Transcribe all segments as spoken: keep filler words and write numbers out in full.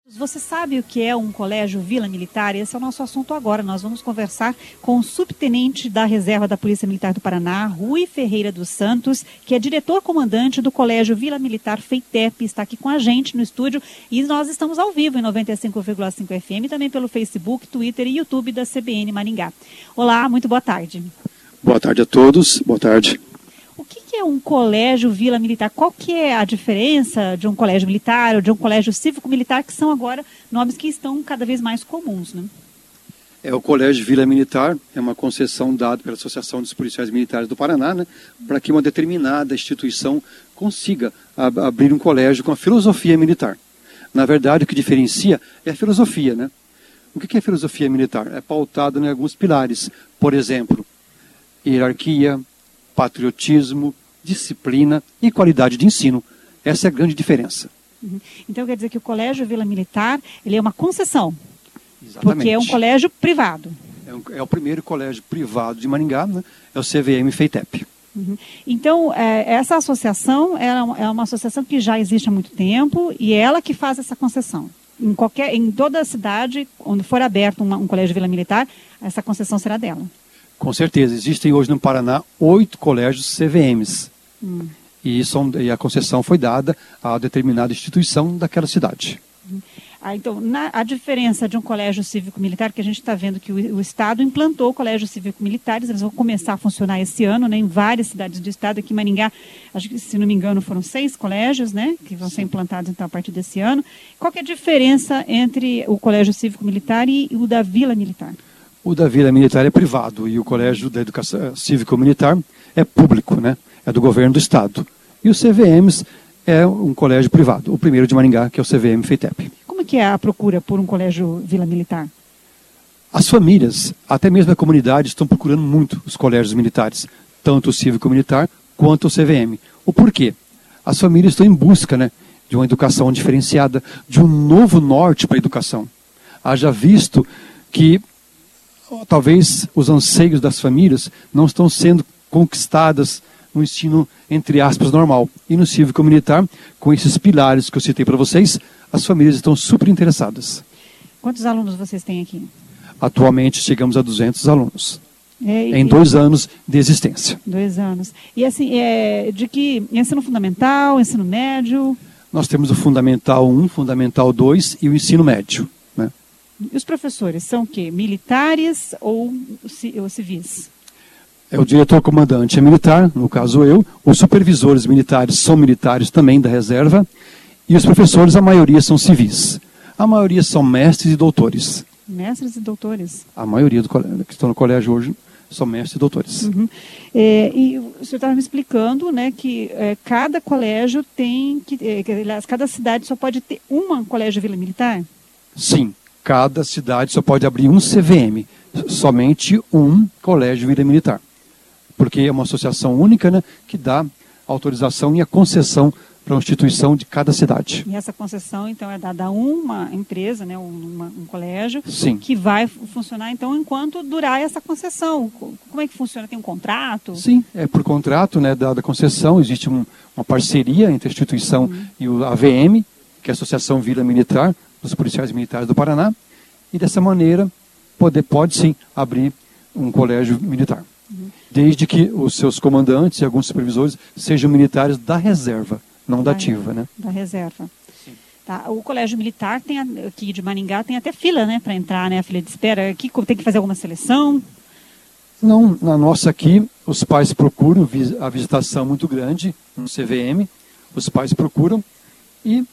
Você sabe o que é um colégio Vila Militar? Esse é o nosso assunto agora. Nós vamos conversar com o subtenente da Reserva da Polícia Militar do Paraná, Rui Ferreira dos Santos, que é diretor-comandante do Colégio Vila Militar FEITEP. Está aqui com a gente no estúdio e nós estamos ao vivo em noventa e cinco vírgula cinco F M, também pelo Facebook, Twitter e YouTube da C B N Maringá. Olá, muito boa tarde. Boa tarde a todos, boa tarde. O que, que é um colégio Vila Militar? Qual que é a diferença de um colégio militar ou de um colégio cívico-militar, que são agora nomes que estão cada vez mais comuns, né? É, o Colégio Vila Militar é uma concessão dada pela Associação dos Policiais Militares do Paraná, né, para que uma determinada instituição consiga ab abrir um colégio com a filosofia militar. Na verdade, o que diferencia é a filosofia, né? O que é filosofia militar? É pautado em alguns pilares, por exemplo, hierarquia, patriotismo, disciplina e qualidade de ensino. Essa é a grande diferença. Uhum. Então quer dizer que o Colégio Vila Militar, ele é uma concessão. Exatamente. Porque é um colégio privado. É, um, é o primeiro colégio privado de Maringá, né? É o C V M FEITEP. Uhum. Então, é, essa associação é uma, é uma associação que já existe há muito tempo e é ela que faz essa concessão. Em, qualquer, em toda a cidade, onde for aberto uma, um colégio Vila Militar, essa concessão será dela. Com certeza. Existem hoje no Paraná oito colégios C V Ms. Hum. E, são, e a concessão foi dada a determinada instituição daquela cidade. Hum. Ah, então, na, a diferença de um colégio cívico-militar, que a gente está vendo que o, o Estado implantou o colégio cívico-militares, eles vão começar a funcionar esse ano, né, em várias cidades do Estado. Aqui em Maringá, acho que, se não me engano, foram seis colégios, né, que vão ser implantados então, a partir desse ano. Qual que é a diferença entre o colégio cívico-militar e o da Vila Militar? O da Vila Militar é privado e o Colégio da Educação Cívico-Militar é público, né? É do governo do Estado. E o C V Ms é um colégio privado, o primeiro de Maringá, que é o C V M FEITEP. Como que é a procura por um colégio Vila Militar? As famílias, até mesmo a comunidade, estão procurando muito os colégios militares, tanto o Cívico-Militar quanto o C V M. O porquê? As famílias estão em busca, né, de uma educação diferenciada, de um novo norte para a educação. Haja visto que talvez os anseios das famílias não estão sendo conquistadas no ensino, entre aspas, normal. E no cívico-militar, com esses pilares que eu citei para vocês, as famílias estão super interessadas. Quantos alunos vocês têm aqui? Atualmente chegamos a duzentos alunos. É, em dois anos de existência. Dois anos. E assim, é, de que ensino fundamental, ensino médio? Nós temos o Fundamental um, Fundamental dois e o ensino médio. E os professores são o quê? Militares ou, ou civis? É o diretor-comandante é militar, no caso eu. Os supervisores militares são militares também da reserva. E os professores, a maioria são civis. A maioria são mestres e doutores. Mestres e doutores? A maioria do colégio, que estão no colégio hoje são mestres e doutores. Uhum. É, e o senhor estava me explicando, né, que é, cada colégio tem que... É, cada cidade só pode ter uma colégio Vila Militar? Sim. Cada cidade só pode abrir um C V M, somente um colégio Vila Militar. Porque é uma associação única, né, que dá autorização e a concessão para a instituição de cada cidade. E essa concessão, então, é dada a uma empresa, né, uma, um colégio, Sim. Que vai funcionar, então, enquanto durar essa concessão. Como é que funciona? Tem um contrato? Sim, é por contrato, né, dada a concessão, existe um, uma parceria entre a instituição uhum. e o A V M, que é a Associação Vila Militar, dos Policiais Militares do Paraná, e dessa maneira poder, pode sim abrir um colégio militar. Uhum. Desde que os seus comandantes e alguns supervisores sejam militares da reserva, não da, da ativa, né? Da reserva. Sim. Tá. O colégio militar tem aqui de Maringá tem até fila, né, para entrar, né, a fila de espera. Aqui tem que fazer alguma seleção? Não, na nossa aqui os pais procuram a visitação muito grande no C V M, os pais procuram e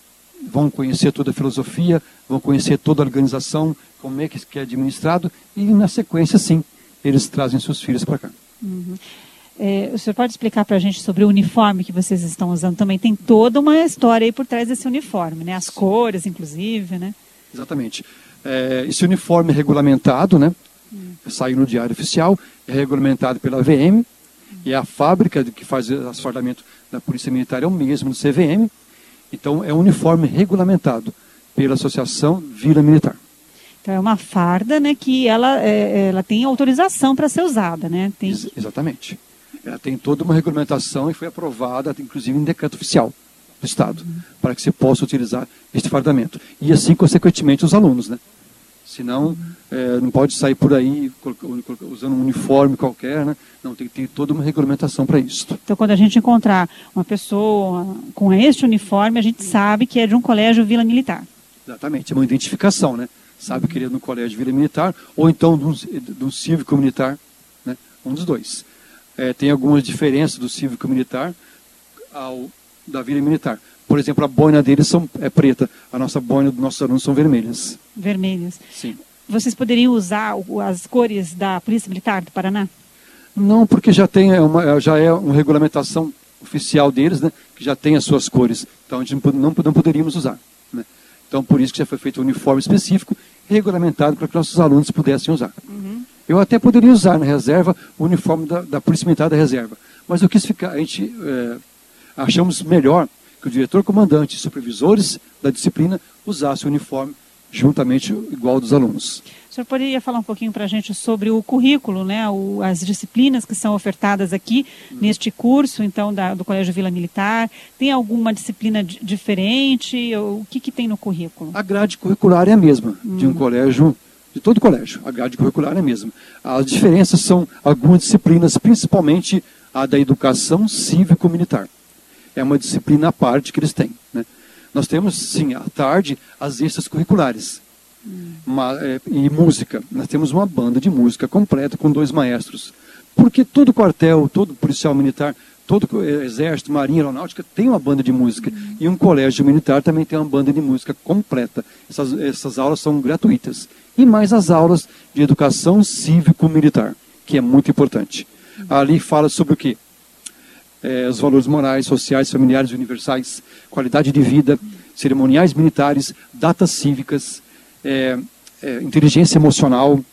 vão conhecer toda a filosofia, vão conhecer toda a organização, como é que é administrado, e na sequência, sim, eles trazem seus filhos para cá. Uhum. É, o senhor pode explicar para a gente sobre o uniforme que vocês estão usando também? Tem toda uma história aí por trás desse uniforme, né? As sim. cores, inclusive, né? Exatamente. É, esse uniforme é regulamentado, né? Hum. Saiu no Diário Oficial, é regulamentado pela A V M, hum. e a fábrica que faz o asfaltamento da Polícia Militar é o mesmo do C V M. Então, é um uniforme regulamentado pela Associação Vila Militar. Então, é uma farda, né, que ela, é, ela tem autorização para ser usada, né? Tem... Ex exatamente. Ela tem toda uma regulamentação e foi aprovada, inclusive, em decreto oficial. do Estado, uhum. para que se possa utilizar este fardamento. E assim, consequentemente, os alunos, né? Senão, uhum. é, não pode sair por aí usando um uniforme qualquer, né? Não, tem que ter toda uma regulamentação para isso. Então, quando a gente encontrar uma pessoa com este uniforme, a gente sabe que é de um colégio Vila Militar. Exatamente, é uma identificação, né? Sabe que ele é no colégio Vila Militar, ou então de um, de um cívico militar, né? Um dos dois. É, tem algumas diferenças do cívico militar ao da Vila Militar. Por exemplo, a boina deles são, é preta, a nossa boina dos nossos alunos são vermelhas. Vermelhas. Sim. Vocês poderiam usar as cores da Polícia Militar do Paraná? Não, porque já tem uma, já é uma regulamentação oficial deles, né, que já tem as suas cores. Então a gente não, não poderíamos usar. Né? Então por isso que já foi feito um uniforme específico, regulamentado para que nossos alunos pudessem usar. Uhum. Eu até poderia usar na reserva o uniforme da, da Polícia Militar da Reserva, mas eu quis ficar, a gente é, achamos melhor que o diretor comandante e supervisores da disciplina usassem o uniforme juntamente igual ao dos alunos. O senhor poderia falar um pouquinho para a gente sobre o currículo, né, o, as disciplinas que são ofertadas aqui hum. neste curso, então, da, do Colégio Vila Militar? Tem alguma disciplina diferente? O que, que tem no currículo? A grade curricular é a mesma, hum. de um colégio, de todo colégio. A grade curricular é a mesma. As diferenças são algumas disciplinas, principalmente a da educação cívico-militar. É uma disciplina à parte que eles têm, né? Nós temos, sim, à tarde, as extracurriculares. Hum. Uma, é, e música. Nós temos uma banda de música completa com dois maestros. Porque todo quartel, todo policial militar, todo exército, marinha, aeronáutica tem uma banda de música. Hum. E um colégio militar também tem uma banda de música completa. Essas, essas aulas são gratuitas. E mais as aulas de educação cívico-militar, que é muito importante. Hum. Ali fala sobre o quê? É, os valores morais, sociais, familiares, universais, qualidade de vida, cerimoniais militares, datas cívicas, é, é, inteligência emocional,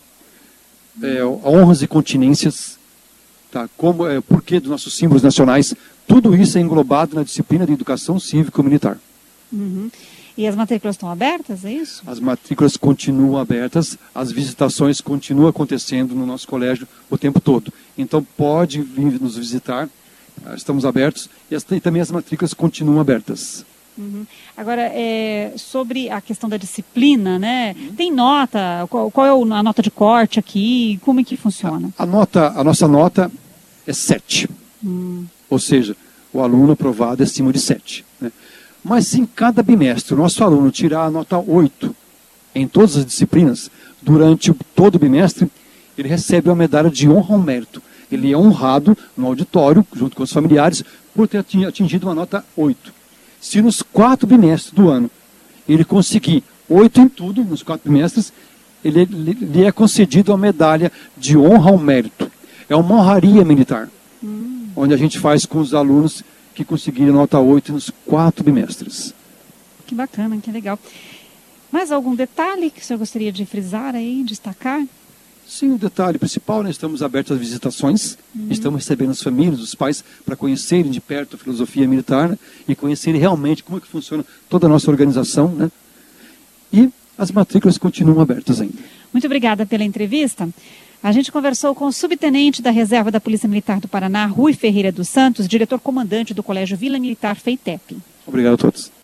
é, honras e continências, tá? Como, é, porquê dos nossos símbolos nacionais, tudo isso é englobado na disciplina de educação cívico-militar. Uhum. E as matrículas estão abertas, é isso? As matrículas continuam abertas, as visitações continuam acontecendo no nosso colégio o tempo todo. Então pode vir nos visitar. Estamos abertos e, as, e também as matrículas continuam abertas. Uhum. Agora, é, sobre a questão da disciplina, né? Uhum. Tem nota? Qual, qual é a nota de corte aqui? Como é que funciona? A, a, nota, a nossa nota é sete. Uhum. Ou seja, o aluno aprovado é acima de sete. Né? Mas se em cada bimestre o nosso aluno tirar a nota oito em todas as disciplinas, durante todo o bimestre, ele recebe uma medalha de honra ao mérito. Ele é honrado no auditório, junto com os familiares, por ter atingido uma nota oito. Se nos quatro bimestres do ano ele conseguir oito em tudo, nos quatro bimestres, ele, lhe é concedido uma medalha de honra ao mérito. É uma honraria militar, hum. onde a gente faz com os alunos que conseguiram nota oito nos quatro bimestres. Que bacana, que legal. Mais algum detalhe que o senhor gostaria de frisar aí, destacar? Sim, o detalhe principal, né, estamos abertos às visitações, uhum. estamos recebendo as famílias, os pais, para conhecerem de perto a filosofia militar, né, e conhecerem realmente como é que funciona toda a nossa organização, né, e as matrículas continuam abertas ainda. Muito obrigada pela entrevista. A gente conversou com o subtenente da Reserva da Polícia Militar do Paraná, Rui Ferreira dos Santos, diretor-comandante do Colégio Vila Militar FEITEP. Obrigado a todos.